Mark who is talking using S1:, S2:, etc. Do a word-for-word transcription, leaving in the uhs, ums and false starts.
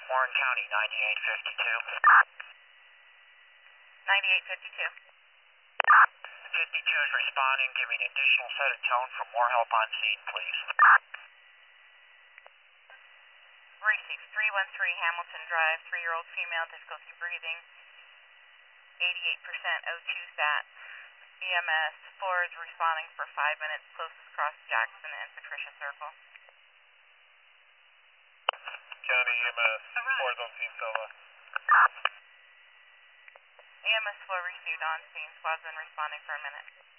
S1: Warren County, ninety-eight fifty-two.
S2: ninety-eight fifty-two.
S1: fifty-two is responding, giving additional set of tone for more help on scene, please.
S2: Receive three one three Hamilton Drive, three-year-old female, difficulty breathing, eighty-eight percent O two sat. E M S four is responding for five minutes, closest across Jackson and Patricia Circle.
S3: County E M S four is on scene, Silva.
S2: E M S four received on scene, squad's been responding for a minute.